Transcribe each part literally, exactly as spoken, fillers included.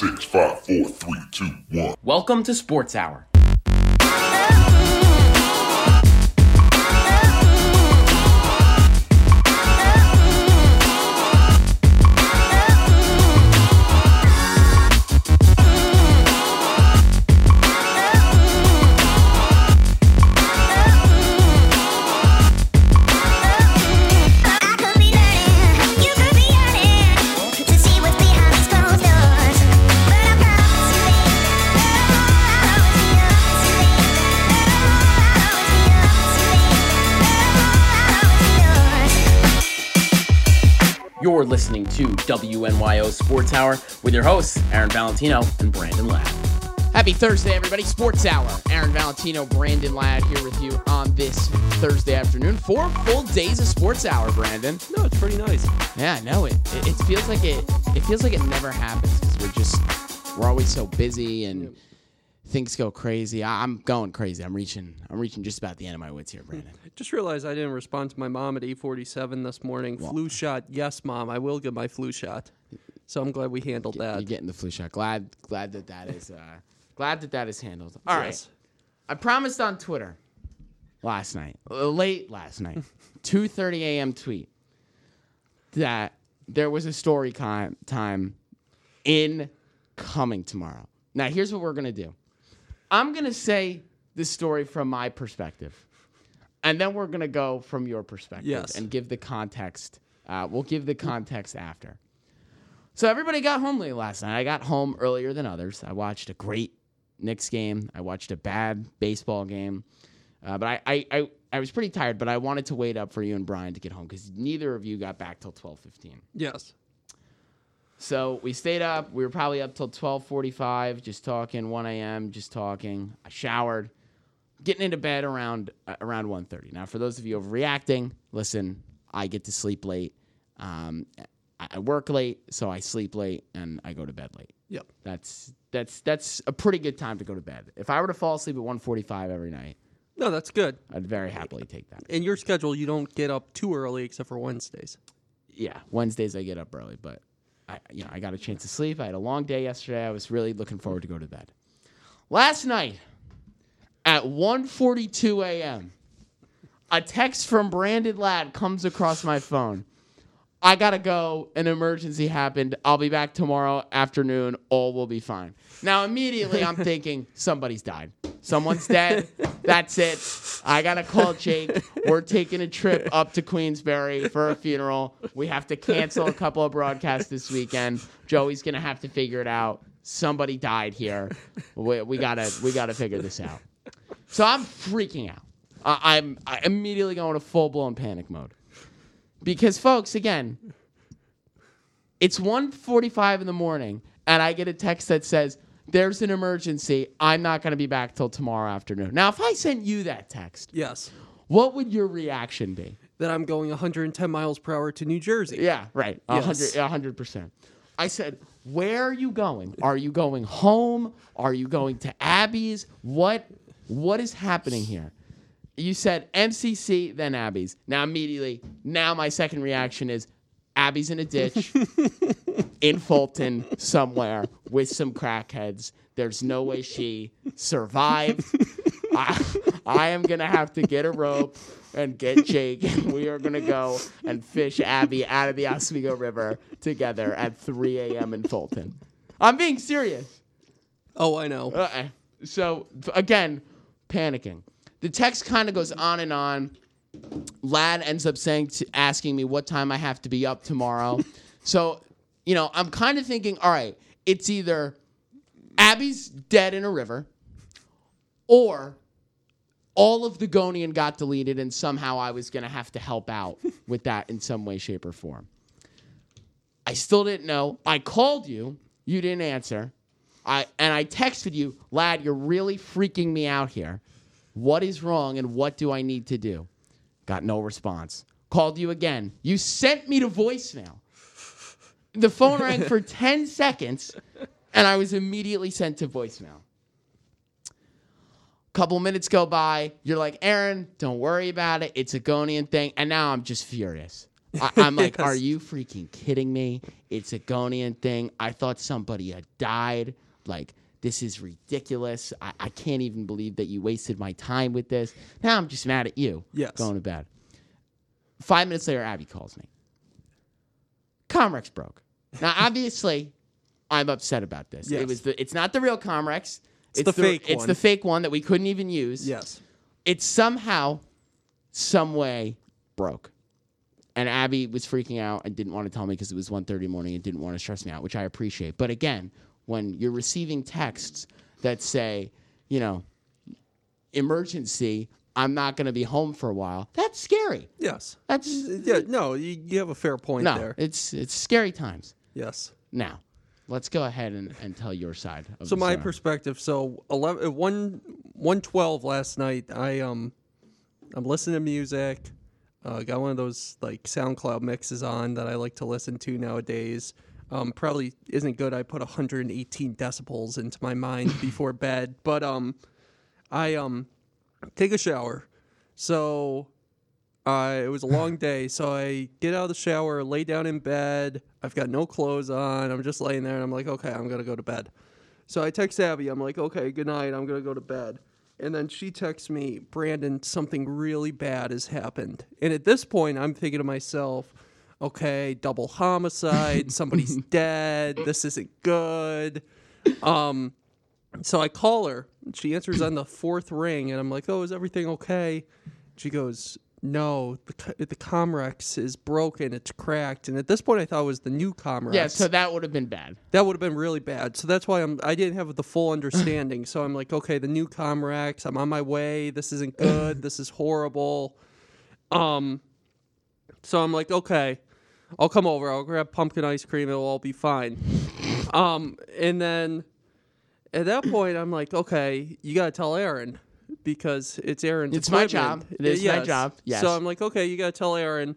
six, five, four, three, two, one. Welcome to Sports Hour. You're listening to W N Y O Sports Hour with your hosts, Aaron Valentino and Brandon Ladd. Happy Thursday, everybody. Sports Hour. Aaron Valentino, Brandon Ladd here with you on this Thursday afternoon. Four full days of Sports Hour, Brandon. No, it's pretty nice. Yeah, I know it. It, it feels like it. It feels like it never happens because we're just we're always so busy and. Yeah. Things go crazy. I'm going crazy. I'm reaching. I'm reaching just about the end of my wits here, Brandon. Just realized I didn't respond to my mom at eight forty-seven this morning. Well, flu shot. Yes, Mom. I will get my flu shot. So I'm glad we handled get, that. You're getting the flu shot. Glad. Glad that that is. Uh, glad that that is handled. All yes. right. I promised on Twitter last night, uh, late last night, two thirty a.m. tweet that there was a story time time in coming tomorrow. Now here's what we're gonna do. I'm going to say the story from my perspective, and then we're going to go from your perspective yes. and give the context. Uh, we'll give the context after. So everybody got home late last night. I got home earlier than others. I watched a great Knicks game. I watched a bad baseball game. Uh, but I, I, I, I was pretty tired, but I wanted to wait up for you and Brian to get home because neither of you got back till twelve fifteen. Yes. So we stayed up. We were probably up till twelve forty-five, just talking, one a.m., just talking. I showered, getting into bed around uh, around one thirty. Now, for those of you overreacting, listen, I get to sleep late. Um, I, I work late, so I sleep late, and I go to bed late. Yep. That's that's that's a pretty good time to go to bed. If I were to fall asleep at one forty-five every night, no, that's good. I'd very happily take that. In your schedule, you don't get up too early except for Wednesdays. Yeah, Wednesdays I get up early, but... I, you know, I got a chance to sleep. I had a long day yesterday. I was really looking forward to go to bed. Last night, at one forty-two a.m., a text from Brandon Ladd comes across my phone. I got to go. An emergency happened. I'll be back tomorrow afternoon. All will be fine. Now, immediately, I'm thinking, somebody's died. Someone's dead. That's it. I got to call Jake. We're taking a trip up to Queensbury for a funeral. We have to cancel a couple of broadcasts this weekend. Joey's going to have to figure it out. Somebody died here. We, we got to we gotta figure this out. So I'm freaking out. Uh, I'm I immediately going to full-blown panic mode. Because, folks, again, it's one forty-five in the morning, and I get a text that says, there's an emergency. I'm not going to be back till tomorrow afternoon. Now, if I sent you that text, yes, what would your reaction be? That I'm going one hundred ten miles per hour to New Jersey. Yeah, right. Yes. one hundred percent. I said, where are you going? Are you going home? Are you going to Abby's? What What is happening here? You said M C C, then Abby's. Now, immediately, now my second reaction is Abby's in a ditch in Fulton somewhere with some crackheads. There's no way she survived. I, I am going to have to get a rope and get Jake, and we are going to go and fish Abby out of the Oswego River together at three a.m. in Fulton. I'm being serious. Oh, I know. Uh, so, again, panicking. The text kind of goes on and on. Ladd ends up saying, to, asking me what time I have to be up tomorrow. So, you know, I'm kind of thinking, all right, it's either Abby's dead in a river or all of the Gonian got deleted and somehow I was going to have to help out with that in some way, shape, or form. I still didn't know. I called you. You didn't answer. I and I texted you, Ladd, you're really freaking me out here. What is wrong and what do I need to do? Got no response. Called you again. You sent me to voicemail. The phone rang for ten seconds, and I was immediately sent to voicemail. Couple minutes go by. You're like, Aaron, don't worry about it. It's a Gonian thing. And now I'm just furious. I, I'm like, Yes. are you freaking kidding me? It's a Gonian thing. I thought somebody had died. Like, this is ridiculous. I, I can't even believe that you wasted my time with this. Now I'm just mad at you. Yes. Going to bed. Five minutes later, Abby calls me. Comrex broke. Now, obviously, I'm upset about this. Yes. It was the. It's not the real Comrex. It's, the fake It's one. the fake one that we couldn't even use. Yes. It somehow, some way, broke. And Abby was freaking out and didn't want to tell me because it was one thirty in the morning and didn't want to stress me out, which I appreciate. But again, when you're receiving texts that say, you know, emergency, I'm not going to be home for a while, that's scary. Yes. That's Yeah. No, you, you have a fair point no, there. it's it's scary times. Yes. Now, let's go ahead and, and tell your side of So the my story. perspective. So eleven, one, one twelve last night. I um, I'm listening to music. Uh, got one of those like SoundCloud mixes on that I like to listen to nowadays. Um, probably isn't good. I put one hundred eighteen decibels into my mind before bed. But um, I um, take a shower. So uh, it was a long day. So I get out of the shower, lay down in bed. I've got no clothes on. I'm just laying there, and I'm like, okay, I'm gonna go to bed. So I text Abby. I'm like, okay, good night. I'm gonna go to bed. And then she texts me, Brandon, something really bad has happened. And at this point, I'm thinking to myself, okay, double homicide, somebody's dead, this isn't good. Um, so I call her. She answers on the fourth ring, and I'm like, oh, is everything okay? She goes, no, the, the Comrex is broken, it's cracked. And at this point, I thought it was the new Comrex. Yeah, so that would have been bad. That would have been really bad. So that's why I'm I didn't have the full understanding. So I'm like, okay, the new Comrex, I'm on my way. This isn't good. This is horrible. Um so I'm like, okay, I'll come over. I'll grab pumpkin ice cream. It'll all be fine. Um and then at that point I'm like, okay, you got to tell Aaron because it's Aaron's It's my equipment. job. It is my Yes. job. Yes. So I'm like, okay, you got to tell Aaron.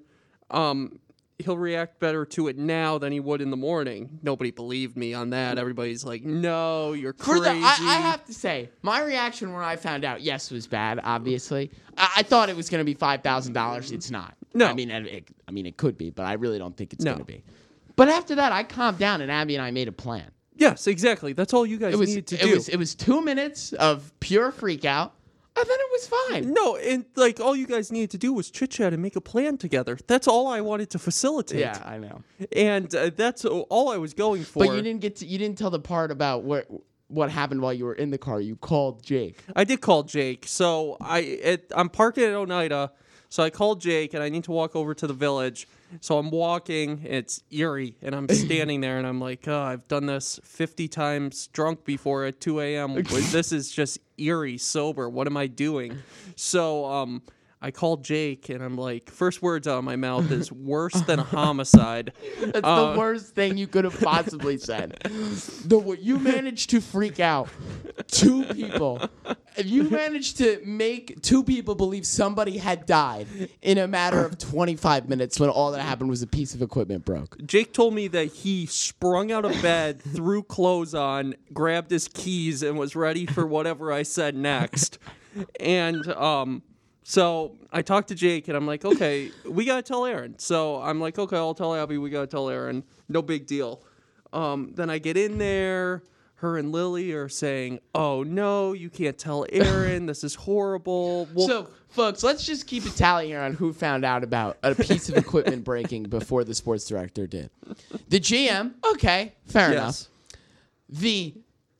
Um he'll react better to it now than he would in the morning. Nobody believed me on that. Everybody's like, no, you're For crazy. the, I, I have to say, my reaction when I found out, yes, was bad. Obviously, I, I thought it was going to be five thousand dollars. It's not. No. I mean, it, it, I mean, it could be, but I really don't think it's No. going to be. But after that, I calmed down, and Abby and I made a plan. Yes, exactly. That's all you guys It was needed to it do. was it was two minutes of pure freak out, and then it was fine. no, and like all you guys needed to do was chit chat and make a plan together. That's all I wanted to facilitate. Yeah, I know. and uh, that's all I was going for. But you didn't get to you didn't tell the part about what what happened while you were in the car. You called Jake. I did call Jake. So I it, I'm parking at Oneida. So I called Jake, and I need to walk over to the village. So I'm walking. It's Erie, and I'm standing there, and I'm like, oh, I've done this fifty times drunk before at two a.m. This is just eerie sober. What am I doing? So um, I called Jake, and I'm like, first words out of my mouth is worse than a homicide. That's Uh, the worst thing you could have possibly said. The way you managed to freak out two people. You managed to make two people believe somebody had died in a matter of twenty-five minutes when all that happened was a piece of equipment broke. Jake told me that he sprung out of bed, threw clothes on, grabbed his keys, and was ready for whatever I said next. And um, so I talked to Jake, and I'm like, okay, we got to tell Aaron. So I'm like, okay, I'll tell Abby we got to tell Aaron. No big deal. Um, then I get in there. Her and Lily are saying, oh, no, you can't tell Aaron. This is horrible. Well, So, folks, let's just keep a tally here on who found out about a piece of equipment breaking before the sports director did. The G M, okay, fair enough. yes. The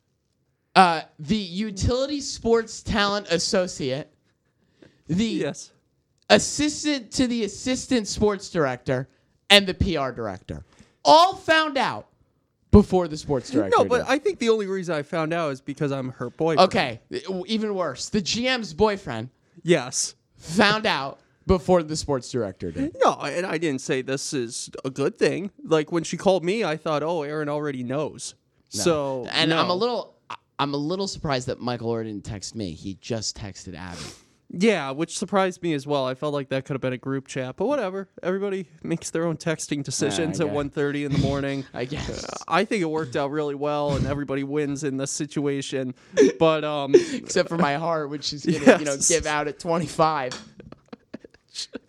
uh, the utility sports talent associate, the Yes. assistant to the assistant sports director, and the P R director all found out before the sports director. No, but did. I think the only reason I found out is because I'm her boyfriend. Okay, even worse. The G M's boyfriend Yes. found out before the sports director did. No, and I didn't say this is a good thing. Like when she called me, I thought, oh, Aaron already knows. So, And no. I'm a little, I'm a little surprised that Michael Orr didn't text me. He just texted Abby. Yeah, which surprised me as well. I felt like that could have been a group chat, but whatever. Everybody makes their own texting decisions I at guess. one thirty in the morning. I guess. I think it worked out really well, and everybody wins in this situation. But um, Except for my heart, which is gonna, you know, Yes. give out at twenty-five.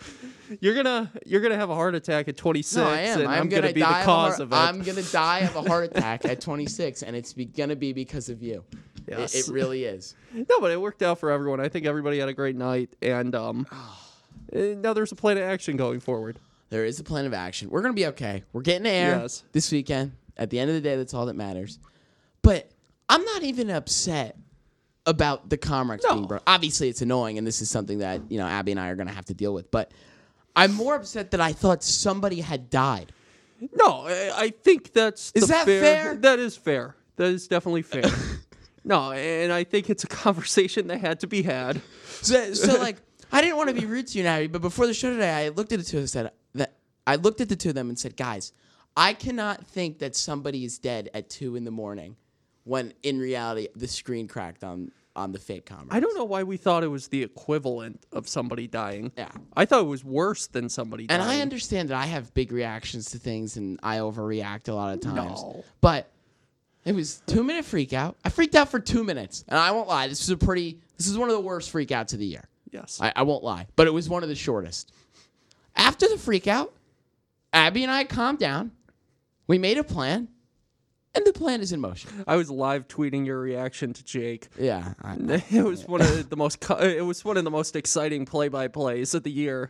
You're gonna you're gonna have a heart attack at twenty-six, No, I am. and I'm, I'm, gonna, gonna, be die the of a cause heart- of it. I'm gonna die of a heart attack at twenty-six, and it's be, gonna be because of you. Yes. It, it really is. No, but it worked out for everyone. I think everybody had a great night, and um, eh, now there's a plan of action going forward. There is a plan of action. We're gonna be okay. We're getting air Yes. this weekend. At the end of the day, that's all that matters. But I'm not even upset about the Comrex No. being broke. Obviously, it's annoying, and this is something that you know Abby and I are gonna have to deal with. But I'm more upset that I thought somebody had died. No, I, I think that's Is the that fair, fair? That is fair. That is definitely fair. No, and I think it's a conversation that had to be had. So, so like, I didn't want to be rude to you, Abby, but before the show today, I looked at the two of them and said that I looked at the two of them and said, guys, I cannot think that somebody is dead at two in the morning, when in reality the screen cracked on on the fake Comrex. I don't know why we thought it was the equivalent of somebody dying. Yeah. I thought it was worse than somebody dying. And I understand that I have big reactions to things and I overreact a lot of times. No. But it was two minute freak out. I freaked out for two minutes. And I won't lie, this is a pretty this is one of the worst freak outs of the year. Yes. I, I won't lie. But it was one of the shortest. After the freak out, Abby and I calmed down. We made a plan. And the plan is in motion. I was live tweeting your reaction to Jake. Yeah. I, It was one of the most. co- It was one of the most exciting play-by-plays of the year.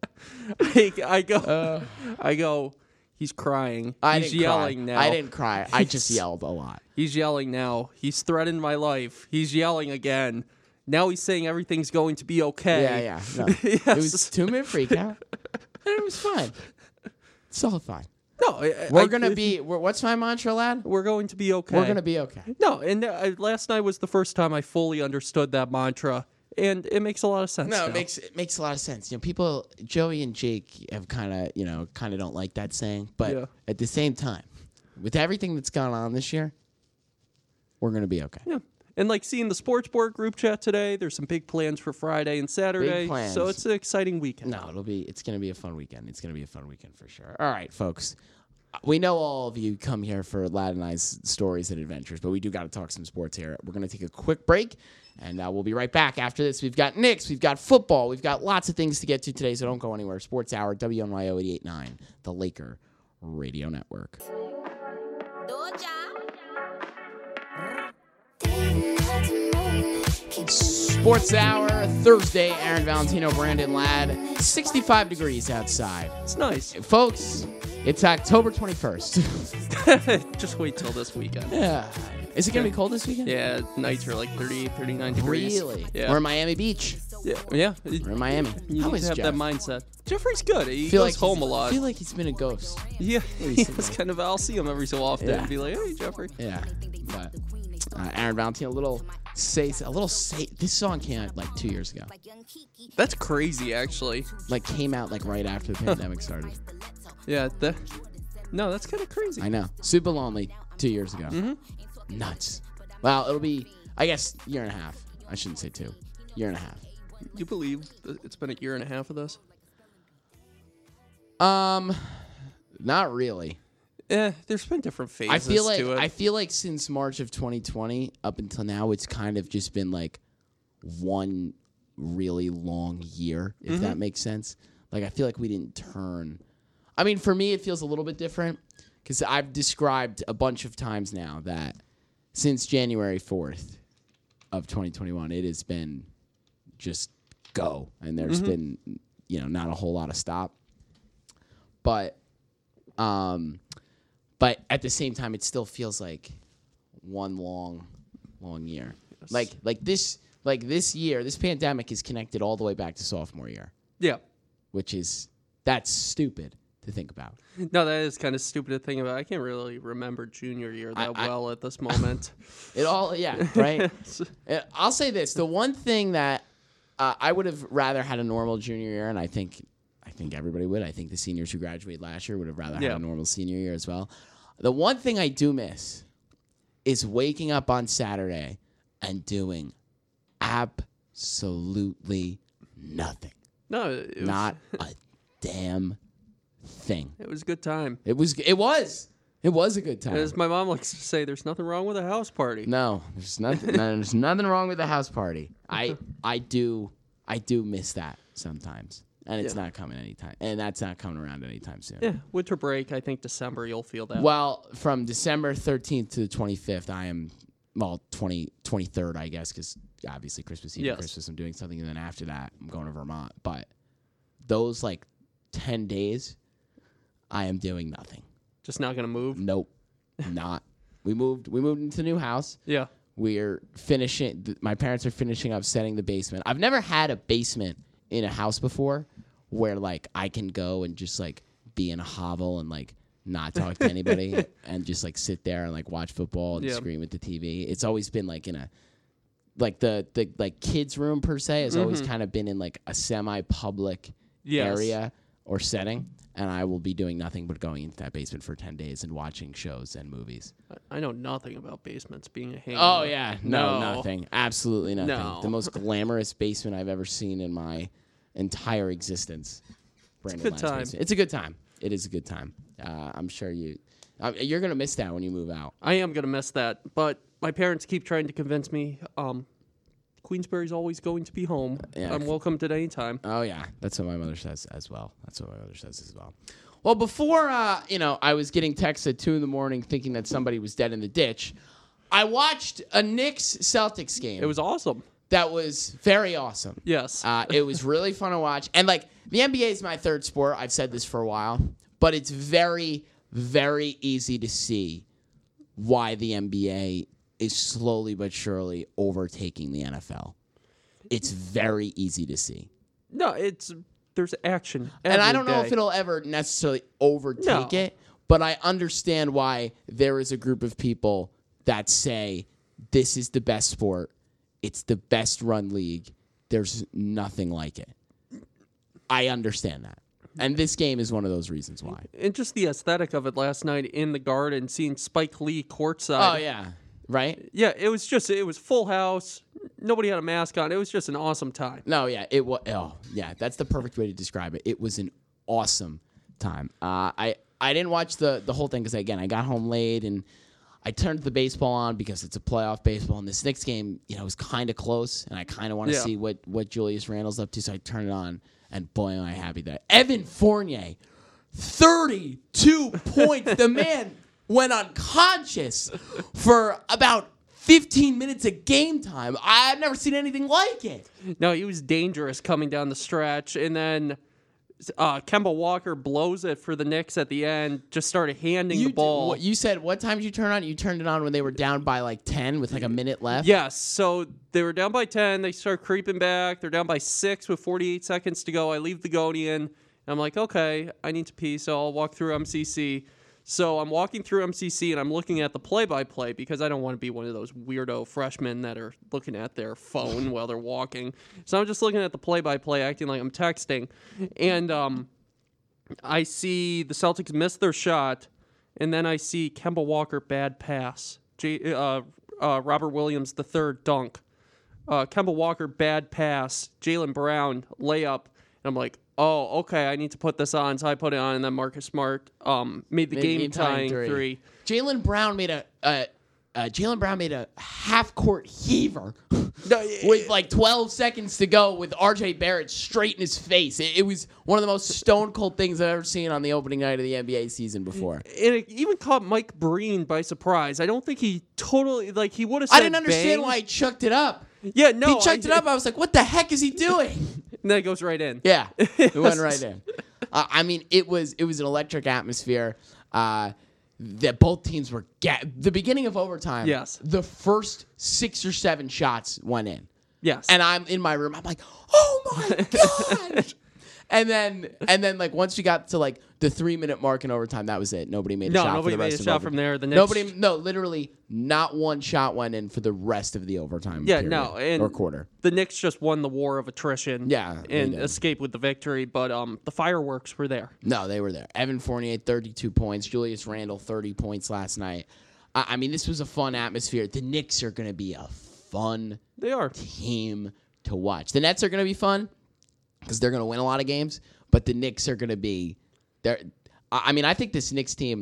I, I go. Uh. I go. He's crying. I He's didn't yelling cry. now. I didn't cry. I just yelled a lot. He's yelling now. He's threatened my life. He's yelling again. Now he's saying everything's going to be okay. Yeah, yeah. No. Yes. It was two minute freak out. And it was fine. It's all fine. No, I, We're I- gonna be. We're, what's my mantra, lad? We're going to be okay. We're gonna be okay. No, and uh, last night was the first time I fully understood that mantra, and it makes a lot of sense. No, now. it makes it makes a lot of sense. You know, people, Joey and Jake have kind of, you know, kind of don't like that saying, but Yeah. at the same time, with everything that's gone on this year, we're gonna be okay. Yeah. And like seeing the sports board group chat today, there's some big plans for Friday and Saturday. plans. So it's an exciting weekend. No, it'll be. It's gonna be a fun weekend. It's gonna be a fun weekend for sure. All right, folks. We know all of you come here for Lad and I's stories and adventures, but we do got to talk some sports here. We're going to take a quick break, and uh, we'll be right back after this. We've got Knicks, we've got football, we've got lots of things to get to today, so don't go anywhere. Sports Hour, W N Y O eighty-eight point nine, the Laker Radio Network. Sports Hour, Thursday, Aaron Valentino, Brandon Ladd, sixty-five degrees outside. It's nice. Folks, it's October twenty-first. Just wait till this weekend. Yeah. Is it going to be cold this weekend? Yeah, nights are like thirty, thirty-nine degrees. Really? Yeah. We're in Miami Beach. yeah. Yeah. We're in Miami. You How need is to have Jeff? that mindset. Jeffrey's good. He feel goes like home he's- a lot. I feel like he's been a ghost. yeah, recently. it's kind of. I'll see him every so often Yeah. and be like, "Hey, Jeffrey." Yeah. But uh, Aaron Valentino, a little say, a little say. This song came out like two years ago. That's crazy, actually. Like came out like right after the pandemic started. Yeah. That. No, that's kind of crazy. I know. Super Lonely two years ago. Mm-hmm. Nuts. Well, it'll be, I guess, year and a half. I shouldn't say two. Year and a half. You believe that it's been a year and a half of this? Um, not really. Eh, there's been different phases I feel like to it. I feel like since March of twenty twenty up until now, it's kind of just been like one really long year, if Mm-hmm. that makes sense. Like I feel like we didn't turn. I mean, for me, it feels a little bit different because I've described a bunch of times now that since January fourth of twenty twenty-one, it has been just go, and there's Mm-hmm. been you know not a whole lot of stop, but um. But at the same time, it still feels like one long, long year. Yes. Like like this like this year, this pandemic is connected all the way back to sophomore year, yeah. which is that's stupid to think about. No, that is kind of stupid to think about. I can't really remember junior year that I- I- well at this moment. It all yeah right. Uh, I'll say this: the one thing that uh, I would have rather had a normal junior year, and I think I think everybody would. I think the seniors who graduated last year would have rather Yeah. had a normal senior year as well. The one thing I do miss is waking up on Saturday and doing absolutely nothing. No, it was, Not a damn thing. It was a good time. It was it was. It was a good time. As my mom likes to say, there's nothing wrong with a house party. No, there's nothing no, there's nothing wrong with the house party. I I do I do miss that sometimes. and it's Yeah. not coming anytime, and that's not coming around anytime soon. Yeah, winter break. I think December you'll feel that. Well, from December thirteenth to the twenty-fifth, I am, well, twenty, twenty-third, I guess, because obviously Christmas Eve Yes. and Christmas I'm doing something, and then after that I'm going to Vermont. But those, like, ten days, I am doing nothing. Just not gonna move. Nope, not. We moved. We moved into a new house. Yeah. We're finishing. Th- my parents are finishing up setting the basement. I've never had a basement in a house before, where like I can go and just like be in a hovel and like not talk to anybody and just like sit there and like watch football and Yeah. scream at the T V. It's always been like in a like the the like kids room per se has always kind of been in like a semi public Yes. area or setting. And I will be doing nothing but going into that basement for ten days and watching shows and movies. I know nothing about basements being a hangout. Oh, yeah. No, No. nothing. Absolutely nothing. No. The most glamorous basement I've ever seen in my entire existence. Brandon good Lyons time. basement. It's a good time. It is a good time. Uh, I'm sure you, uh, you're going to miss that when you move out. I am gonna miss that, but my parents keep trying to convince me. Um, Queensbury's always going to be home. Yeah. I'm welcomed at any time. Oh, yeah. That's what my mother says as well. That's what my mother says as well. Well, before, uh, you know, I was getting texts at two in the morning thinking that somebody was dead in the ditch, I watched a Knicks-Celtics game. It was awesome. That was very awesome. Yes. Uh, it was really fun to watch. And, like, the N B A is my third sport. I've said this for a while. But it's very, very easy to see why the N B A is slowly but surely overtaking the N F L. It's very easy to see. no, it's there's action. And I every don't know day. if it'll ever necessarily overtake No. it, but I understand why there is a group of people that say this is the best sport. It's the best run league. There's nothing like it. I understand that. And this game is one of those reasons why. And just the aesthetic of it last night in the Garden, seeing Spike Lee courtside. Oh, yeah. Right? Yeah, it was just it was full house. Nobody had a mask on. It was just an awesome time. No, yeah. It was. Oh, yeah. That's the perfect way to describe it. It was an awesome time. Uh, I I didn't watch the the whole thing because again I got home late and I turned the baseball on because it's a playoff baseball and this next game you know was kind of close and I kind of want to Yeah. see what what Julius Randle's up to, so I turned it on and boy am I happy that Evan Fournier, thirty-two points. The man went unconscious for about fifteen minutes of game time. I've never seen anything like it. No, he was dangerous coming down the stretch, and then uh, Kemba Walker blows it for the Knicks at the end. Just started handing You, the ball. what, you said what time did you turn on? You turned it on when they were down by like ten with like a minute left. Yes, so they were down by ten. They start creeping back. They're down by six with forty-eight seconds to go. I leave the Godian. And I'm like, okay, I need to pee, so I'll walk through M C C. So I'm walking through M C C and I'm looking at the play-by-play because I don't want to be one of those weirdo freshmen that are looking at their phone while they're walking. So I'm just looking at the play-by-play, acting like I'm texting. And um, I see the Celtics miss their shot, and then I see Kemba Walker bad pass. J- uh, uh, Robert Williams the third dunk. Uh, Kemba Walker bad pass. Jaylen Brown layup. And I'm like, oh, okay, I need to put this on. So I put it on, and then Marcus Smart um, made the Made game game-tying tying three. three. Jaylen Brown made a uh, uh, Jaylen Brown made a half court heaver with like twelve seconds to go with R J Barrett straight in his face. It, it was one of the most stone cold things I've ever seen on the opening night of the N B A season before. And it even caught Mike Breen by surprise. I don't think he totally, like, he would have said I didn't understand bang. why he chucked it up. Yeah, no. he chucked I, it up. I was like, what the heck is he doing? And then it goes right in. Yeah, it went right in. Uh, I mean, it was it was an electric atmosphere. Uh, that both teams were ga- the beginning of overtime. Yes. the first six or seven shots went in, Yes. and I'm in my room. I'm like, oh my god! and then and then like once we got to like the three minute mark in overtime, that was it. Nobody made a No, shot. nobody for the made rest a of shot over- from there. The Knicks- nobody, no, literally not one shot went in for the rest of the overtime. Yeah, period, no, and or quarter. The Knicks just won the war of attrition. Yeah, they and did. escaped with the victory. But um, the fireworks were there. No, they were there. Evan Fournier, thirty-two points. Julius Randle, thirty points last night. I, I mean, this was a fun atmosphere. The Knicks are going to be a fun They are. team to watch. The Nets are going to be fun because they're going to win a lot of games, but the Knicks are going to be there. I I mean, I think this Knicks team,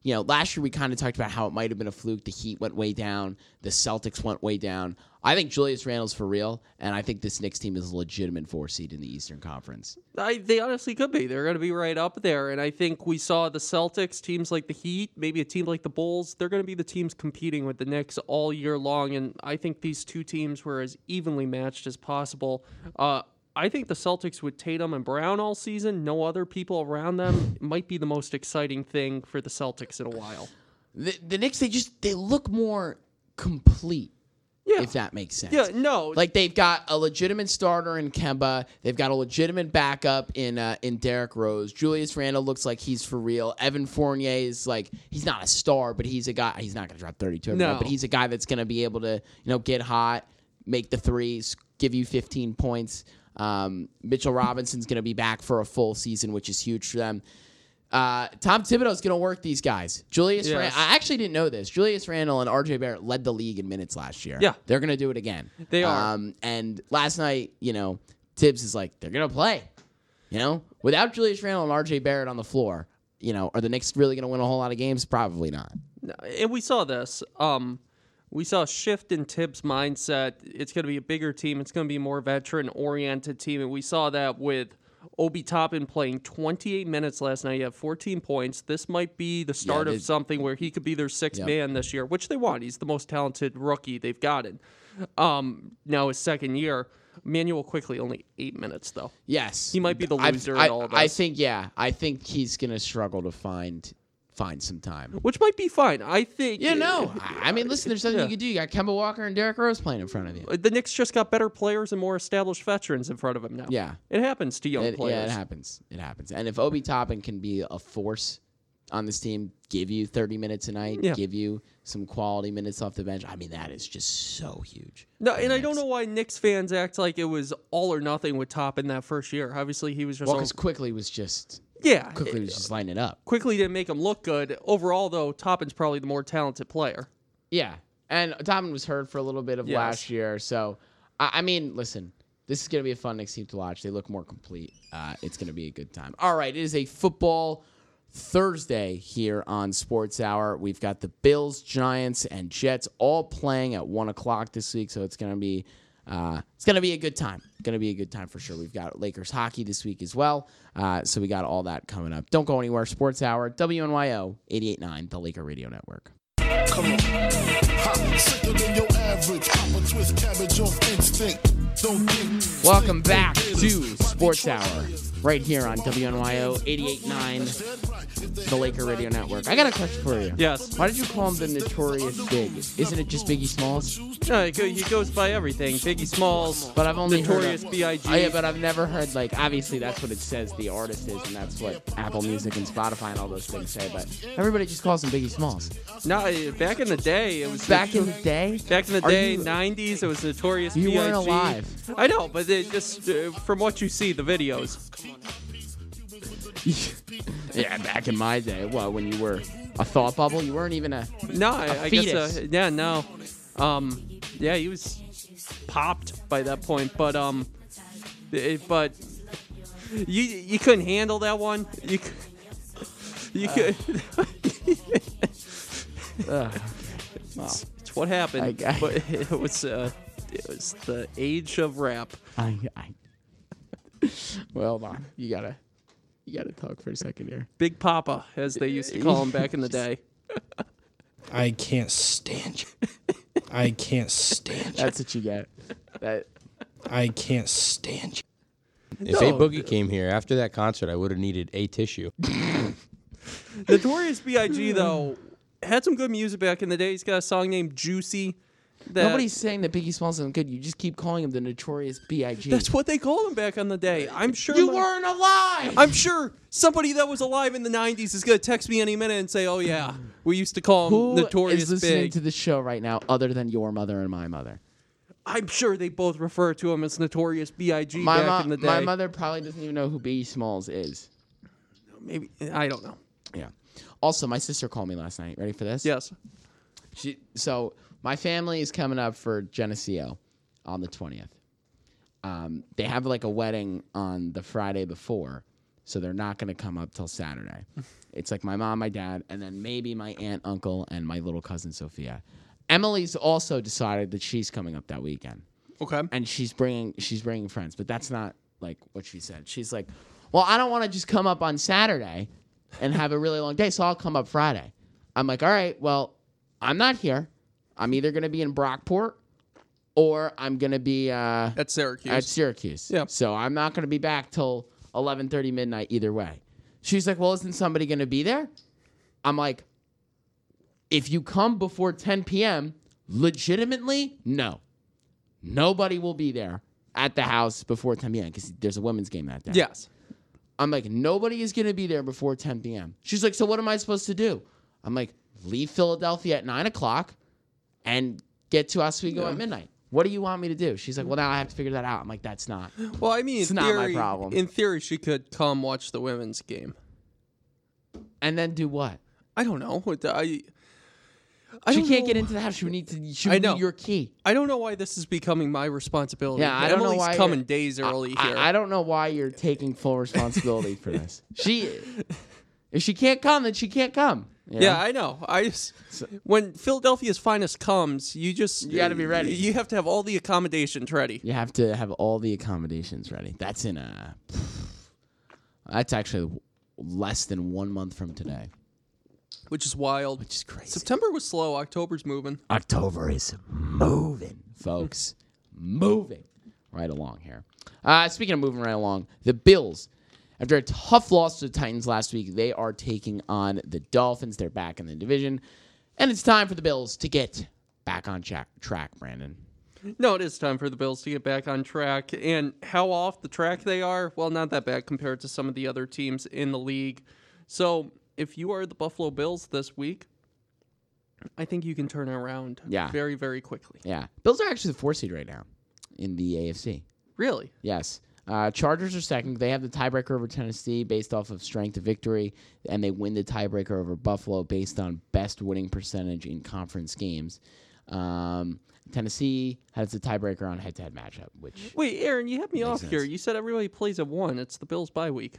you know, last year we kind of talked about how it might have been a fluke. The Heat went way down. The Celtics went way down. I think Julius Randle's for real, and I think this Knicks team is a legitimate four seed in the Eastern Conference. I, they honestly could be. They're going to be right up there. And I think we saw the Celtics, teams like the Heat, maybe a team like the Bulls, they're going to be the teams competing with the Knicks all year long. And I think these two teams were as evenly matched as possible. Uh, I think the Celtics with Tatum and Brown all season, no other people around them, might be the most exciting thing for the Celtics in a while. The, the Knicks, they just they look more complete. Yeah. If that makes sense. Yeah, no. Like they've got a legitimate starter in Kemba. They've got a legitimate backup in uh, in Derrick Rose. Julius Randle looks like he's for real. Evan Fournier is like, he's not a star, but he's a guy. He's not going to drop thirty-two. No. But he's a guy that's going to be able to, you know, get hot, make the threes, give you fifteen points. Um, Mitchell Robinson's going to be back for a full season, which is huge for them. Uh, Tom Thibodeau's going to work these guys. Julius Yes. Randle, I actually didn't know this. Julius Randle and R J Barrett led the league in minutes last year. Yeah. They're going to do it again. They are. Um, and last night, you know, Tibbs is like, they're going to play. You know, without Julius Randle and R J Barrett on the floor, you know, are the Knicks really going to win a whole lot of games? Probably not. And we saw this. Um, we saw a shift in Tibbs' mindset. It's going to be a bigger team. It's going to be a more veteran-oriented team. And we saw that with Obi Toppin playing twenty-eight minutes last night. He had fourteen points. This might be the start Yeah, of something where he could be their sixth Yep. man this year, which they want. He's the most talented rookie they've gotten. Um, now his second year. Manuel Quickly, only eight minutes, though. Yes. He might be the I- loser I, in all of I this. think, yeah. I think he's going to struggle to find find some time. Which might be fine. I think. Yeah, no. I I mean, listen, there's something Yeah. you can do. You got Kemba Walker and Derrick Rose playing in front of you. The Knicks just got better players and more established veterans in front of him now. Yeah. It happens to young It, players. yeah, it happens. It happens. And if Obi Toppin can be a force on this team, give you thirty minutes a night, Yeah. give you some quality minutes off the bench, I mean, that is just so huge. No, for and the I don't Knicks. know why Knicks fans act like it was all or nothing with Top in that first year. Obviously, he was just Well, all, because Quickly was just yeah. Quickly was just lighting it up. Quickly didn't make him look good. Overall, though, Toppin's probably the more talented player. Yeah, and Toppin was hurt for a little bit of Yes. last year, so I, I mean, listen, this is gonna be a fun Knicks team to watch. They look more complete. Uh, it's gonna be a good time. All right, it is a football Thursday here on Sports Hour. We've got the Bills, Giants, and Jets all playing at one o'clock this week, so it's gonna be uh, it's gonna be a good time. Gonna be a good time for sure. We've got Lakers hockey this week as well, uh, so we got all that coming up. Don't go anywhere. Sports Hour, W N Y O eighty-eight point nine, the Laker Radio Network. Come on. Ha, sicker than your average. Pop a twist cabbage off instinct. Don't think. Welcome back to Sports Hour, right here on W N Y O eighty-eight point nine, the Laker Radio Network. I got a question for you. Yes. Why did you call him the Notorious Big? Isn't it just Biggie Smalls? No, he go- he goes by everything. Biggie Smalls, But I've only Notorious heard B I G Oh yeah, but I've never heard, like, obviously that's what it says the artist is, and that's what Apple Music and Spotify and all those things say, but everybody just calls him Biggie Smalls. No, uh, back in the day, it was Back in the day? Back in the Are day, you- nineties, it was Notorious You B I G. weren't alive. I know, but it just uh, from what you see, the videos. Yeah, back in my day, well, when you were a thought bubble, you weren't even a... No, I, I guess. fetus. Uh, yeah, no. Um, yeah, he was popped by that point, but um, it, but you you couldn't handle that one. You c- you could. Ugh. it's, it's what happened. I- I- but it was uh, it was the age of rap. I, I, well, hold on. You gotta, you gotta talk for a second here. Big Papa, as they used to call him back in the day. I can't stand you. I can't stand you. That's what you get. That I can't stand you. If No. A Boogie came here after that concert, I would have needed a tissue. Notorious B I G though had some good music back in the day. He's got a song named Juicy. That, nobody's saying that Biggie Smalls isn't good. You just keep calling him the Notorious B I G That's what they called him back in the day. I'm sure. you my- weren't alive. I'm sure somebody that was alive in the nineties is gonna text me any minute and say, "Oh yeah, we used to call him Who Notorious is listening Big." to the show right now, other than your mother and my mother? I'm sure they both refer to him as Notorious B I G My back mo- in the day. my mother probably doesn't even know who Biggie Smalls is. Maybe I don't know. Yeah. Also, my sister called me last night. Ready for this? Yes. She, so my family is coming up for Geneseo on the twentieth. Um, they have like a wedding on the Friday before, so they're not going to come up till Saturday. It's like my mom, my dad, and then maybe my aunt, uncle, and my little cousin Sophia. Emily's also decided that she's coming up that weekend, Okay. and she's bringing she's bringing friends, but that's not like what she said. She's like, well, I don't want to just come up on Saturday and have a really long day, so I'll come up Friday. I'm like, all right, well, I'm not here. I'm either going to be in Brockport or I'm going to be uh, At Syracuse. at Syracuse. Yeah. So I'm not going to be back till eleven thirty midnight either way. She's like, well, isn't somebody going to be there? I'm like, if you come before ten p.m., legitimately, no. Nobody will be there at the house before ten p.m. because there's a women's game that day. yes. I'm like, nobody is going to be there before ten p.m. She's like, so what am I supposed to do? I'm like, leave Philadelphia at nine o'clock and get to Oswego Yeah. at midnight. What do you want me to do? She's like, well, now I have to figure that out. I'm like, that's not. Well, I mean, It's in not my theory, problem. In theory, she could come watch the women's game. And then do what? I don't know. What the- I, I She don't can't know. get into the house. She would need to. She I would know. need your key. I don't know why this is becoming my responsibility. Yeah, I don't know Emily's why coming you're- days early I, here. I don't know why you're taking full responsibility for this. She, if she can't come, then she can't come. you know? Yeah, I know. I just, when Philadelphia's finest comes, you just You gotta be ready. You have to have all the accommodations ready. You have to have all the accommodations ready. That's in a. That's actually less than one month from today, Which is wild. which is crazy. September was slow. October's moving. October is moving, folks. moving right along here. Uh, speaking of moving right along, the Bills, after a tough loss to the Titans last week, they are taking on the Dolphins. They're back in the division. And it's time for the Bills to get back on track, track Brandon. No, it is time for the Bills to get back on track. And how off the track they are, well, not that bad compared to some of the other teams in the league. So if you are the Buffalo Bills this week, I think you can turn it around Yeah. very, very quickly. Yeah. Bills are actually the four seed right now in the A F C. Really? Yes. Uh, Chargers are second. They have the tiebreaker over Tennessee based off of strength of victory, and they win the tiebreaker over Buffalo based on best winning percentage in conference games. Um, Tennessee has the tiebreaker on head-to-head matchup, which Wait, Aaron, you had me off Makes here. sense. You said everybody plays at one. It's the Bills' bye week.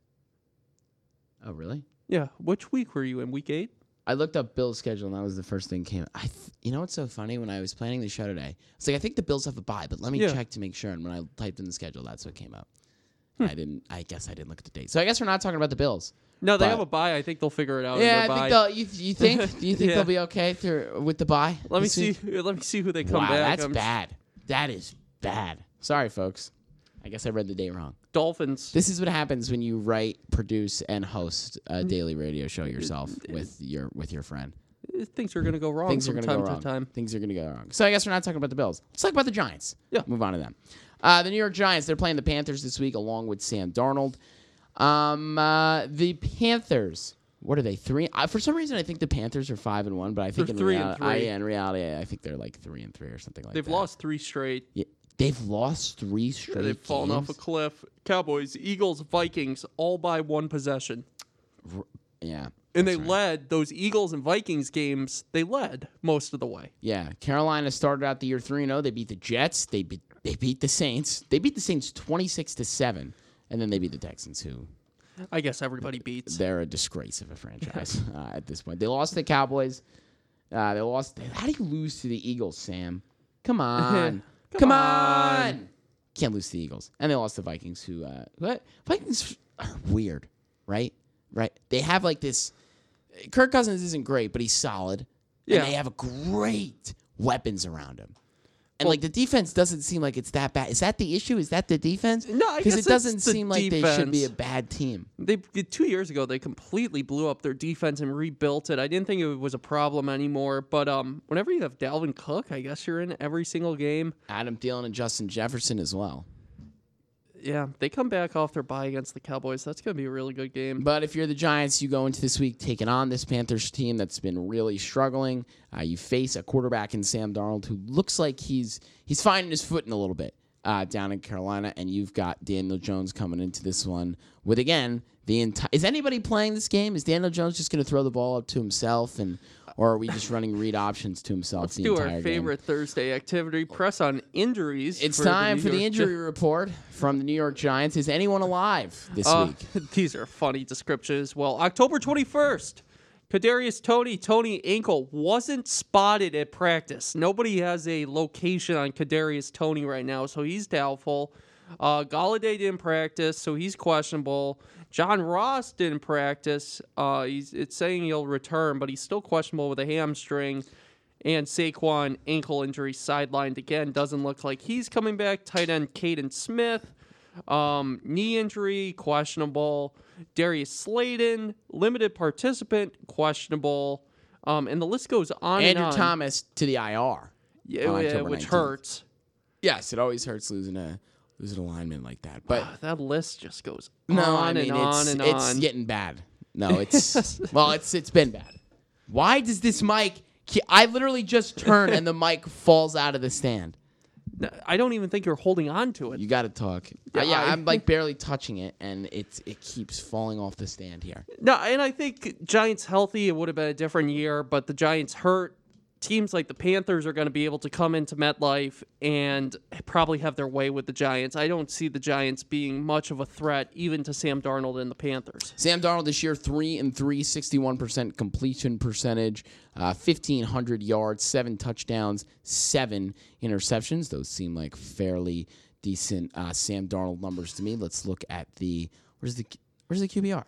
oh really? Yeah. Which week were you in? Week eight? I looked up Bills' schedule, and that was the first thing came. I, th- you know what's so funny? When I was planning the show today, it's like I think the Bills have a bye, but let me Yeah. check to make sure. And when I typed in the schedule, that's what came up. Hmm. I didn't. I guess I didn't look at the date. So I guess we're not talking about the Bills. No, they But- have a bye. I think they'll figure it out. in Yeah, their I think bye. they'll. You, you think? Do you think Yeah. they'll be okay through with the bye? Let me this see. week? Let me see who they come Wow, back. that's I'm- bad. That is bad. Sorry, folks. I guess I read the date wrong. Dolphins. This is what happens when you write, produce, and host a daily radio show yourself with your with your friend. Things are going to go wrong Things are from going to time go to wrong. time. Things are going to go wrong. So I guess we're not talking about the Bills. Let's talk about the Giants. Yeah. Move on to them. Uh, the New York Giants, they're playing the Panthers this week along with Sam Darnold. Um, uh, the Panthers, what are they, three? Uh, for some reason, I think the Panthers are five and one, but I think They're in, three reali- and three. I, yeah, in reality, I think they're like three and three or something like They've that. lost three straight. Yeah, they've lost three straight They've fallen off a games? cliff. Cowboys, Eagles, Vikings, all by one possession. Yeah. And they that's right. led those Eagles and Vikings games. They led most of the way. Yeah, Carolina started out the year three and oh. They beat the Jets. They beat they beat the Saints. They beat the Saints twenty-six to seven, and then they beat the Texans, who I guess everybody beats. they're a disgrace of a franchise uh, at this point. They lost to the Cowboys. Uh, they lost. How do you lose to the Eagles, Sam? Come on, Come come on. on. Can't lose to the Eagles, and they lost to Vikings. Who? Uh, what? Vikings are weird, right? Right? They have like this. Kirk Cousins isn't great, but he's solid. Yeah. And they have great weapons around him. And like the defense doesn't seem like it's that bad. Is that the issue? Is that the defense? No, I because guess it doesn't it's the seem like they should be a defense. bad team. They two years ago they completely blew up their defense and rebuilt it. I didn't think it was a problem anymore. But um, whenever you have Dalvin Cook, I guess you're in every single game. Adam Thielen and Justin Jefferson as well. Yeah, they come back off their bye against the Cowboys. That's going to be a really good game. But if you're the Giants, you go into this week taking on this Panthers team that's been really struggling. Uh, you face a quarterback in Sam Darnold who looks like he's he's finding his footing a little bit uh, down in Carolina, and you've got Daniel Jones coming into this one with again the entire. Is anybody playing this game? Is Daniel Jones just going to throw the ball up to himself, and or are we just running read options to himself? Let's the do entire our favorite game? Thursday activity: press on injuries. It's for time the for New the York injury report from the New York Giants. Is anyone alive this Uh, week? These are funny descriptions. Well, October twenty-first, Kadarius Toney, Tony ankle wasn't spotted at practice. Nobody has a location on Kadarius Toney right now, so he's doubtful. Uh, Galladay didn't practice, so he's questionable. John Ross didn't practice. Uh, he's it's saying he'll return, but he's still questionable with a hamstring. And Saquon, ankle injury, sidelined again. Doesn't look like he's coming back. Tight end Caden Smith, um, knee injury, questionable. Darius Slayton, limited participant, questionable. Um, and the list goes on Andrew and on. Thomas to the I R. Yeah, on yeah, October which nineteenth. hurts. Yes, it always hurts losing a losing a lineman like that. But That list just goes no, on I mean and on it's and it's on. getting bad. No, it's well, it's it's been bad. Why does this mic? I literally just turn and the mic falls out of the stand. No, I don't even think you're holding on to it. You got to talk. Yeah, Uh, yeah, I- I'm like barely touching it, and it's it keeps falling off the stand here. No, and I think Giants healthy, it would have been a different year, but the Giants hurt. Teams like the Panthers are going to be able to come into MetLife and probably have their way with the Giants. I don't see the Giants being much of a threat, even to Sam Darnold and the Panthers. Sam Darnold this year, three and three, sixty-one percent completion percentage, uh, fifteen hundred yards, seven touchdowns, seven interceptions. Those seem like fairly decent uh, Sam Darnold numbers to me. Let's look at the where's the where's the Q B R?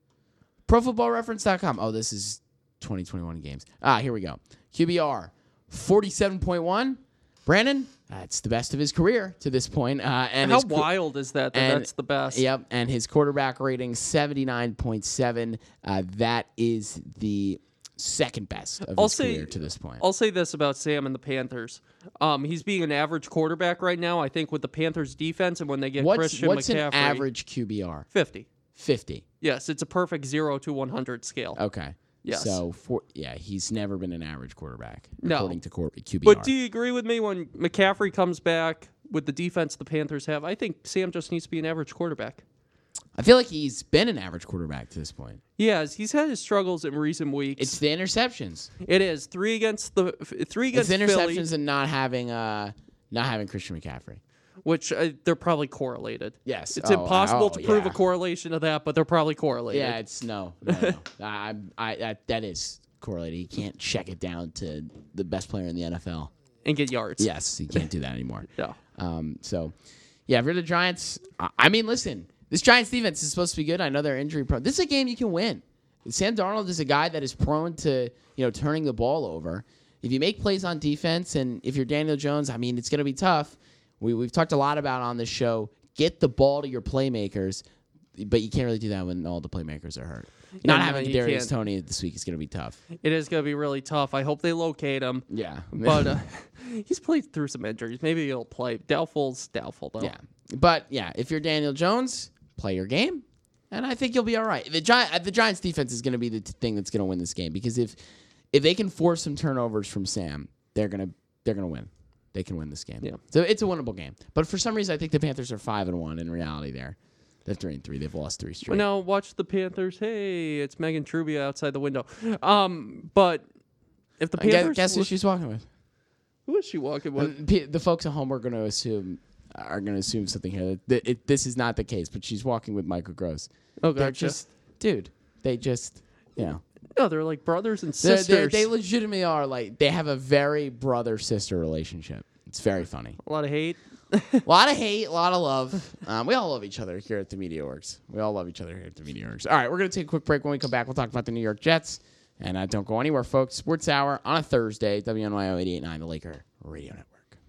Pro Football Reference dot com. Oh, this is twenty twenty-one games. Ah, here we go. Q B R, forty-seven point one. Brandon, that's the best of his career to this point. Uh, and How his qu- wild is that that and- that's the best? Yep, and his quarterback rating, seventy-nine point seven. Uh, that is the second best of I'll his say- career to this point. I'll say this about Sam and the Panthers. Um, he's being an average quarterback right now, I think, with the Panthers defense, and when they get What's, Christian what's McCaffrey. an average Q B R? fifty. fifty. Yes, it's a perfect zero to one hundred scale. Okay. Yes. So, for, yeah, he's never been an average quarterback, No. according to Cor- Q B R. But do you agree with me when McCaffrey comes back with the defense the Panthers have? I think Sam just needs to be an average quarterback. I feel like he's been an average quarterback to this point. He has. He's had his struggles in recent weeks. It's the interceptions. it is three against the f- three It's against the Philly, interceptions and not having uh, not having Christian McCaffrey. which uh, they're probably correlated. Yes. It's Oh, impossible oh, to prove yeah. a correlation of that, but they're probably correlated. Yeah, it's no, no, no. I, I, that, that is correlated. You can't check it down to the best player in the N F L. and get yards. Yes, you can't do that anymore. No. Um, so, yeah, if you're the Giants, I, I mean, listen, this Giants defense is supposed to be good. I know they're injury prone. This is a game you can win. Sam Darnold is a guy that is prone to, you know, turning the ball over. If you make plays on defense, and if you're Daniel Jones, I mean, it's going to be tough. We, we've talked a lot about on this show, get the ball to your playmakers, but you can't really do that when all the playmakers are hurt. Not no, having you Darius can't. Toney this week is going to be tough. It is going to be really tough. I hope they locate him. Yeah. But uh, he's played through some injuries. Maybe he'll play. Doubtful's doubtful, though. Yeah. But, yeah, if you're Daniel Jones, play your game, and I think you'll be all right. The, Gi- the Giants' defense is going to be the t- thing that's going to win this game, because if if they can force some turnovers from Sam, they're going to they're going to win. They can win this game. Yeah. So it's a winnable game. But for some reason, I think the Panthers are five and one in reality there. They're three and three. They've lost three straight. But now watch the Panthers. Hey, it's Megan Trubia outside the window. Um, But if the Uh, guess, Panthers... guess who were- she's walking with? who is she walking with? And P- the folks at home are going to assume are going to assume something here. That it, this is not the case, but she's walking with Michael Gross. Oh, They're gotcha. just, dude. They just, you know, No, they're like brothers and they're, sisters. they're, they legitimately are like they have a very brother sister relationship. It's very funny. A lot of hate. A lot of hate, a lot of love. Um, we all love each other here at the Media Works. We all love each other here at the Media Works. All right, we're gonna take a quick break. When we come back, we'll talk about the New York Jets. And uh, don't go anywhere, folks. Sports Hour on a Thursday, W N Y O eighty-eight point nine, the Laker Radio Network.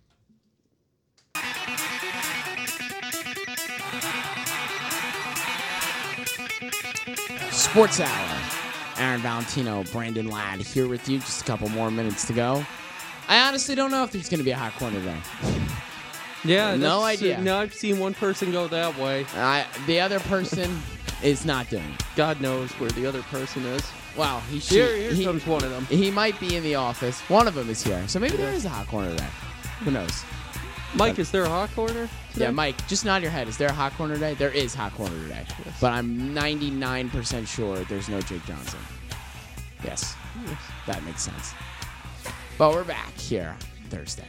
Sports Hour. Aaron Valentino, Brandon Ladd here with you. Just a couple more minutes to go. I honestly don't know if there's going to be a hot corner today. Yeah, No that's- idea. No, I've seen one person go that way. I, the other person is not doing it. God knows where the other person is. Wow, he should. Here, here he, comes one of them. he might be in the office. One of them is here. So maybe there is a hot corner today. Who knows? Mike, is there a hot corner today? Yeah, Mike, just nod your head. Is there a hot corner today? There is hot corner today. Yes. But I'm ninety-nine percent sure there's no Jake Johnson. Yes. Yes. That makes sense. But we're back here Thursday.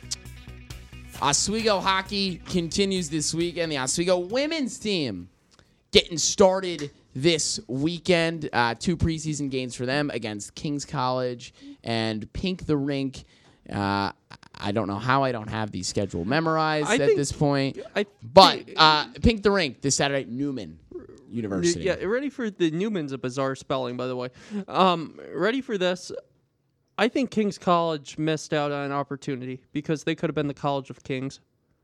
Oswego hockey continues this weekend. The Oswego women's team getting started this weekend. Uh, two preseason games for them against King's College and Pink the Rink. Uh, I don't know how I don't have the schedule memorized I at think- this point. I But uh, Pink the Rink this Saturday, Newman University. Yeah, ready for the Newman's a bizarre spelling, by the way. Um, ready for this? I think King's College missed out on an opportunity because they could have been the College of Kings.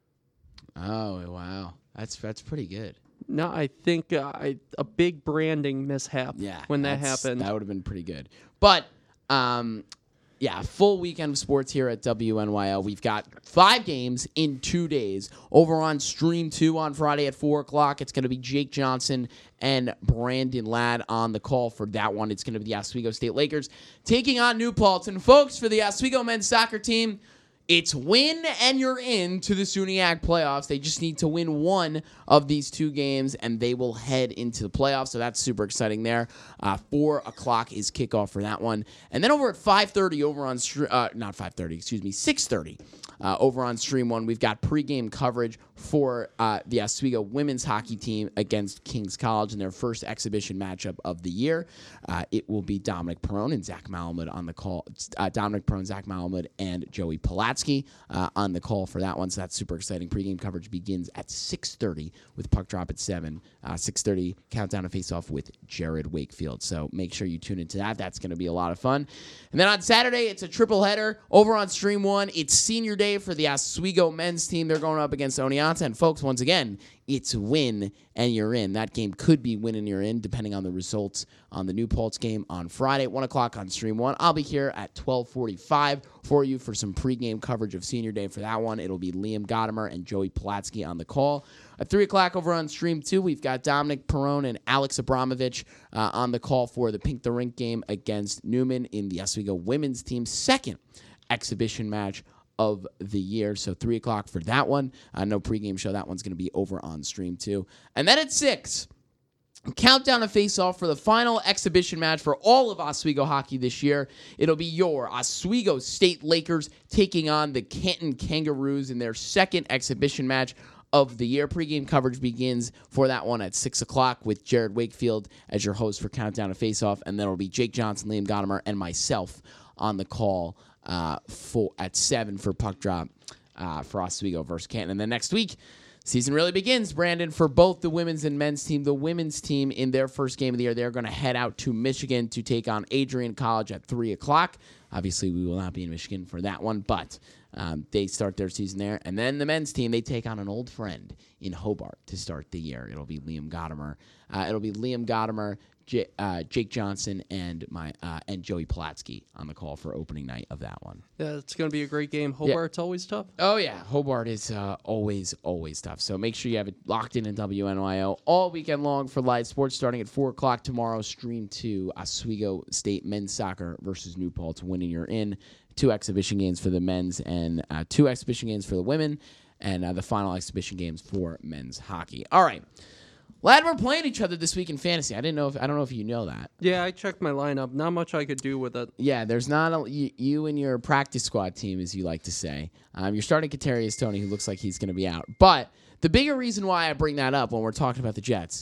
Oh, wow. That's that's pretty good. No, I think uh, I, a big branding mishap Yeah. when that that's- happened. That would have been pretty good. But, um, yeah, full weekend of sports here at W N Y L. We've got five games in two days. Over on Stream two on Friday at four o'clock, it's going to be Jake Johnson and Brandon Ladd on the call for that one. It's going to be the Oswego State Lakers taking on New Paltz. And, folks, for the Oswego men's soccer team, it's win and you're in to the SUNYAC playoffs. They just need to win one of these two games, and they will head into the playoffs. So that's super exciting there. Uh, Four o'clock is kickoff for that one, and then over at five thirty over on uh, not five thirty, excuse me, six thirty uh, over on Stream One, we've got pregame coverage for uh, the Oswego women's hockey team against King's College in their first exhibition matchup of the year. Uh, it will be Dominic Perone and Zach Malamud on the call. Uh, Dominic Perone, Zach Malamud, and Joey Pulatsky uh, on the call for that one. So that's super exciting. Pregame coverage begins at six thirty with puck drop at seven. Uh, six thirty countdown to face off with Jared Wakefield. So make sure you tune into that. That's going to be a lot of fun. And then on Saturday, it's a triple header over on Stream One. It's senior day for the Oswego men's team. They're going up against Oneonta. And folks, once again, it's win and you're in. That game could be win and you're in, depending on the results on the New Paltz game on Friday at one o'clock on Stream One. I'll be here at twelve forty-five for you for some pregame coverage of Senior Day for that one. It'll be Liam Godimer and Joey Pulatsky on the call. At three o'clock over on Stream Two, we've got Dominic Perone and Alex Abramovich uh, on the call for the Pink the Rink game against Newman in the Oswego women's team's second exhibition match of the year. So three o'clock for that one. Uh, no pregame show. That one's going to be over on Stream Two. And then at six, countdown to face off for the final exhibition match for all of Oswego hockey this year. It'll be your Oswego State Lakers taking on the Canton Kangaroos in their second exhibition match of the year. Pregame coverage begins for that one at six o'clock with Jared Wakefield as your host for Countdown to Face Off. And then it'll be Jake Johnson, Liam Godimer, and myself on the call uh, for at seven for puck drop uh, for Oswego versus Canton. And then next week, season really begins, Brandon, for both the women's and men's team. The women's team in their first game of the year, they're going to head out to Michigan to take on Adrian College at three o'clock. Obviously, we will not be in Michigan for that one, but um, they start their season there. And then the men's team, they take on an old friend in Hobart to start the year. It'll be Liam Godimer. Uh, it'll be Liam Godimer, J- uh, Jake Johnson, and my uh, and Joey Pulatsky on the call for opening night of that one. Yeah, it's going to be a great game. Hobart's always tough. Oh, yeah. Hobart is uh, always, always tough. So make sure you have it locked in at W N Y O all weekend long for live sports starting at four o'clock tomorrow. Stream two, Oswego State men's soccer versus New Paltz. Winning, you're in. Two exhibition games for the men's and uh, two exhibition games for the women, and uh, the final exhibition games for men's hockey. All right. Lad, we're playing each other this week in fantasy. I didn't know if I don't know if you know that. Yeah, I checked my lineup. Not much I could do with it. Yeah, there's not a you, you and your practice squad team, as you like to say. Um, you're starting Kadarius Toney, who looks like he's going to be out. But the bigger reason why I bring that up when we're talking about the Jets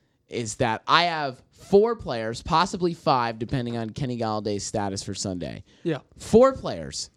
is that I have four players, possibly five, depending on Kenny Galladay's status for Sunday. Yeah. Four players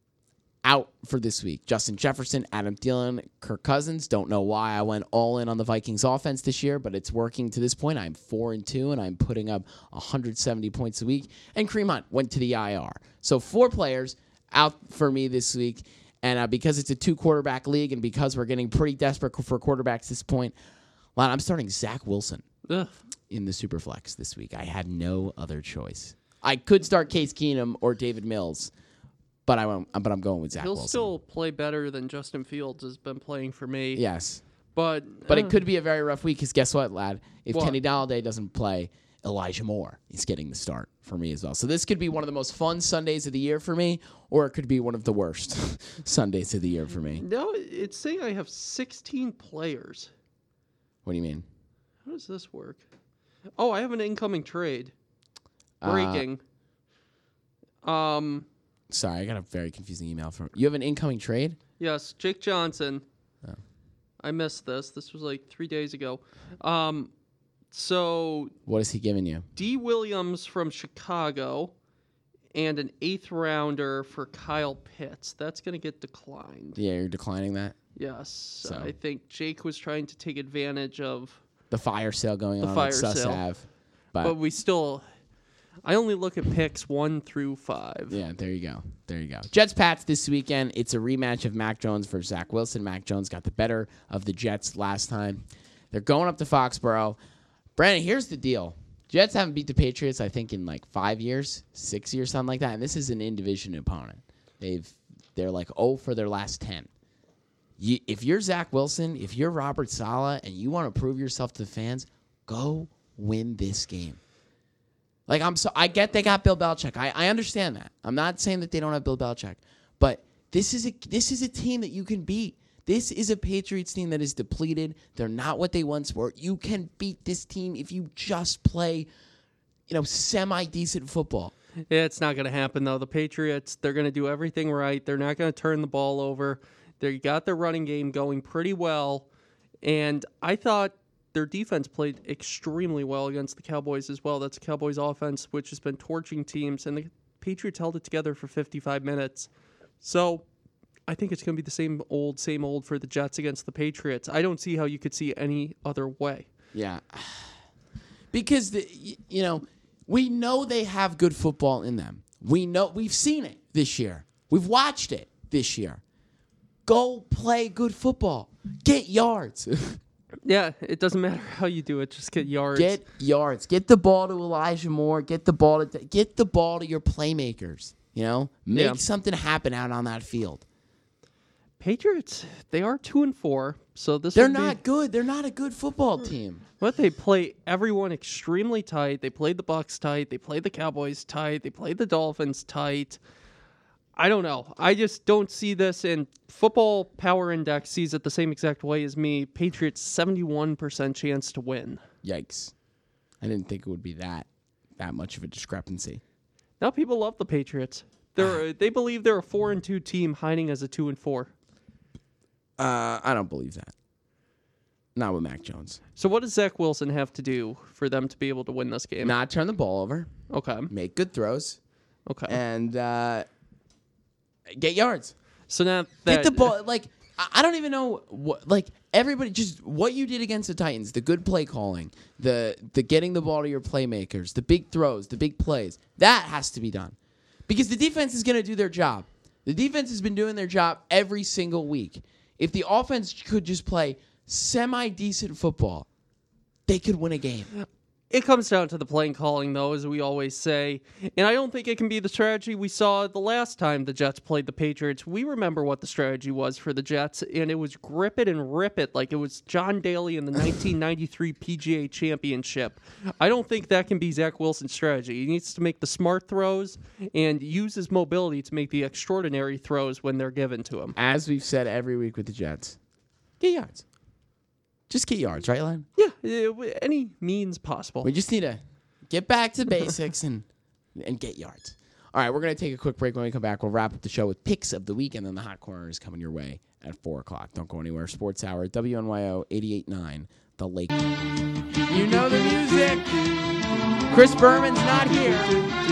out for this week. Justin Jefferson, Adam Thielen, Kirk Cousins. Don't know why I went all in on the Vikings offense this year, but it's working to this point. I'm four and two, and I'm putting up one hundred seventy points a week. And Kareem Hunt went to the I R. So four players out for me this week. And uh, because it's a two-quarterback league and because we're getting pretty desperate for quarterbacks at this point, well, I'm starting Zach Wilson Ugh. in the Superflex this week. I had no other choice. I could start Case Keenum or David Mills, but I won't. But I'm going with Zach He'll Wilson. still play better than Justin Fields has been playing for me. Yes, But but uh, it could be a very rough week because guess what, lad? If What? Kenny Galladay doesn't play, Elijah Moore is getting the start for me as well. So this could be one of the most fun Sundays of the year for me, or it could be one of the worst Sundays of the year for me. No, it's saying I have sixteen players. What do you mean? How does this work? Oh, I have an incoming trade. Uh, Breaking. um, Sorry, I got a very confusing email from you. Have an incoming trade? yes, Jake Johnson. Oh. I missed this. This was like three days ago. Um, so What is he giving you? D. Williams from Chicago and an eighth rounder for Kyle Pitts. That's going to get declined. Yeah, you're declining that. Yes. So- I think Jake was trying to take advantage of, The fire sale going The on fire at Suss sale. Ave. But, but we still, I only look at picks one through five. yeah, there you go. There you go. Jets Pats this weekend. It's a rematch of Mac Jones versus Zach Wilson. Mac Jones got the better of the Jets last time. They're going up to Foxborough. Brandon, here's the deal. Jets haven't beat the Patriots, I think, in like five years, six years, something like that. And this is an in-division opponent. They've they're like oh for their last ten. You, if you're Zach Wilson, if you're Robert Saleh, and you want to prove yourself to the fans, go win this game. Like I'm so I get they got Bill Belichick. I, I understand that. I'm not saying that they don't have Bill Belichick, but this is a this is a team that you can beat. This is a Patriots team that is depleted. They're not what they once were. You can beat this team if you just play, you know, semi-decent football. Yeah, it's not going to happen, though. The Patriots, they're going to do everything right. They're not going to turn the ball over. They got their running game going pretty well. And I thought their defense played extremely well against the Cowboys as well. That's the Cowboys offense, which has been torching teams. And the Patriots held it together for fifty-five minutes. So I think it's going to be the same old, same old for the Jets against the Patriots. I don't see how you could see any other way. Yeah. Because, the, you know, we know they have good football in them. We know we've seen it this year. We've watched it this year. Go play good football. Get yards. Yeah, it doesn't matter how you do it. Just get yards. Get yards. Get the ball to Elijah Moore. Get the ball to get the ball to your playmakers. You know, make Yeah. something happen out on that field. Patriots, they are two and four, so this They're would be- not good. They're not a good football team. But they play everyone extremely tight. They played the Bucs tight. They played the Cowboys tight. They played the Dolphins tight. I don't know. I just don't see this. And Football Power Index sees it the same exact way as me. Patriots seventy-one percent chance to win. Yikes! I didn't think it would be that that much of a discrepancy. Now people love the Patriots. They're they believe they're a four and two team hiding as a two and four. Uh, I don't believe that. Not with Mac Jones. So what does Zach Wilson have to do for them to be able to win this game? Not turn the ball over. Okay. Make good throws. Okay. And uh, get yards. So now that Get the ball. Like, I I don't even know what. Like, everybody, just what you did against the Titans, the good play calling, the the getting the ball to your playmakers, the big throws, the big plays. That has to be done, because the defense is going to do their job. The defense has been doing their job every single week. If the offense could just play semi-decent football, they could win a game. It comes down to the playing calling, though, as we always say. And I don't think it can be the strategy we saw the last time the Jets played the Patriots. We remember what the strategy was for the Jets, and it was grip it and rip it like it was John Daly in the nineteen ninety-three P G A Championship. I don't think that can be Zach Wilson's strategy. He needs to make the smart throws and use his mobility to make the extraordinary throws when they're given to him. As we've said every week with the Jets, get yards. Just get yards, right, Len? Yeah, uh, any means possible. We just need to get back to basics and and get yards. All right, we're going to take a quick break. When we come back, we'll wrap up the show with picks of the week, and then the Hot Corner is coming your way at four o'clock. Don't go anywhere. Sports Hour, W N Y O eighty-eight point nine, The Lake. You know the music. Chris Berman's not here.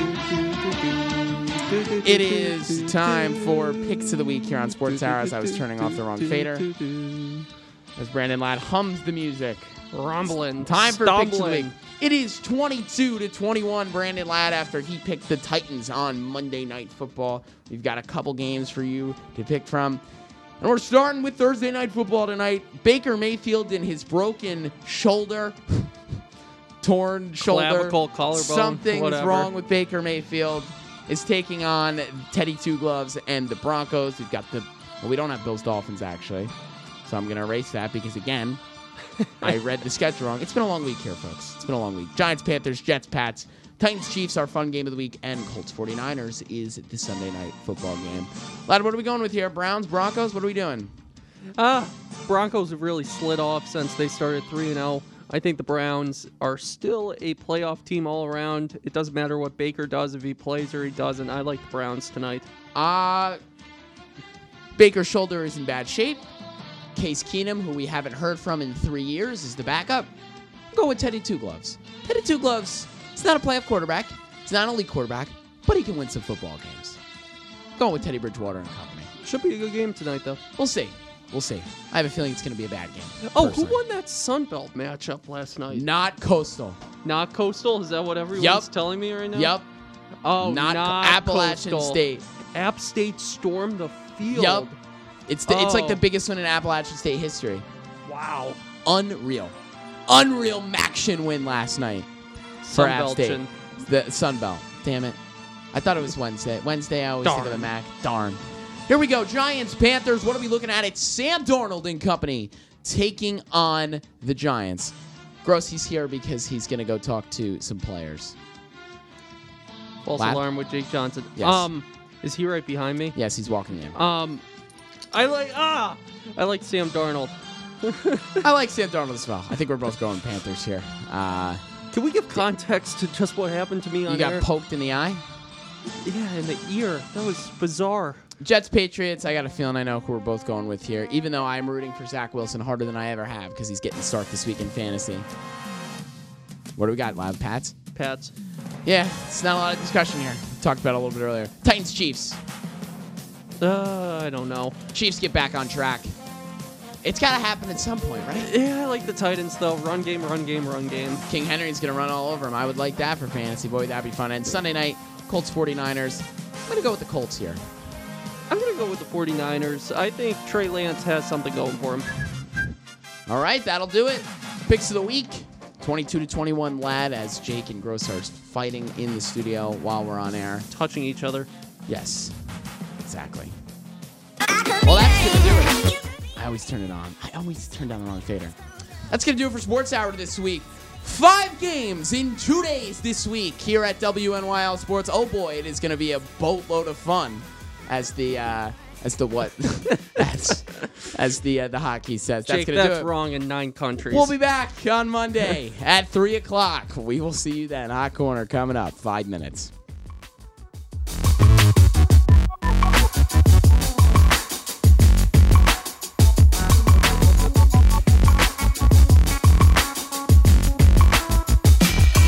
It is time for picks of the week here on Sports Hour, as I was turning off the wrong fader. As Brandon Ladd hums the music. Rumbling. Time for picks of the stumbling. week. It is twenty-two to twenty-one, Brandon Ladd, after he picked the Titans on Monday Night Football. We've got a couple games for you to pick from. And we're starting with Thursday Night Football tonight. Baker Mayfield and his broken shoulder, torn shoulder, Clavicle, collarbone, something's whatever. wrong with Baker Mayfield, is taking on Teddy Two Gloves and the Broncos. We've got the, well, we don't have Bills Dolphins, actually. So I'm going to erase that because, again, I read the schedule wrong. It's been a long week here, folks. It's been a long week. Giants, Panthers, Jets, Pats, Titans Chiefs, our fun game of the week, and Colts forty-niners is the Sunday night football game. Lad, what are we going with here? Browns, Broncos, what are we doing? Uh, Broncos have really slid off since they started three and oh. I think the Browns are still a playoff team all around. It doesn't matter what Baker does, if he plays or he doesn't. I like the Browns tonight. Uh, Baker's shoulder is in bad shape. Case Keenum, who we haven't heard from in three years, is the backup. Go with Teddy Two Gloves. Teddy Two Gloves, he's not a playoff quarterback. He's not an elite quarterback, but he can win some football games. Going with Teddy Bridgewater and company. Should be a good game tonight, though. We'll see. We'll see. I have a feeling it's going to be a bad game. Oh, personally. who won that Sun Belt matchup last night? Not Coastal. Not Coastal? Is that what everyone's Yup. telling me right now? Yep. Oh, not, not Appalachian Coastal. State. App State stormed the field. Yep. It's the, it's like Oh. the biggest win in Appalachian State history. Wow. Unreal. Unreal Maction win last night for Sun App State. Belchin. The Sun Belt. Damn it. I thought it was Wednesday. Wednesday, I always think of the Darn. Mac. Darn. Here we go. Giants, Panthers. What are we looking at? It's Sam Darnold and company taking on the Giants. Gross, he's here because he's going to go talk to some players. False Lad? alarm with Jake Johnson. Yes. Um, is he right behind me? Yes, he's walking in. Um, I like ah, I like Sam Darnold. I like Sam Darnold as well. I think we're both going Panthers here. Uh, Can we give context to just what happened to me on you got air? poked in the eye. Yeah, in the ear. That was bizarre. Jets, Patriots, I got a feeling I know who we're both going with here, even though I'm rooting for Zach Wilson harder than I ever have because he's getting the start this week in fantasy. What do we got, Live Pats? Pats. Yeah, it's not a lot of discussion here. Talked about it a little bit earlier. Titans, Chiefs. Uh, I don't know. Chiefs get back on track. It's got to happen at some point, right? Yeah, I like the Titans though. Run game, run game, run game. King Henry's going to run all over him. I would like that for fantasy. Boy, that'd be fun. And Sunday night, Colts forty-niners. I'm going to go with the Colts here. I'm gonna go with the forty-niners. I think Trey Lance has something going for him. All right, that'll do it. Picks of the week. twenty-two to twenty-one Lad as Jake and Gross are fighting in the studio while we're on air. Touching each other. Yes, exactly. Well, that's going to do it. I always turn it on. I always turn down the wrong fader. That's going to do it for Sports Hour this week. Five games in two days this week here at W N Y L Sports. Oh, boy, it is going to be a boatload of fun as the, uh, as the what? as, as the, uh, the hockey says. That's Jake, going to do that's it. wrong in nine countries. We'll be back on Monday at three o'clock. We will see you then. Hot Corner coming up. Five minutes.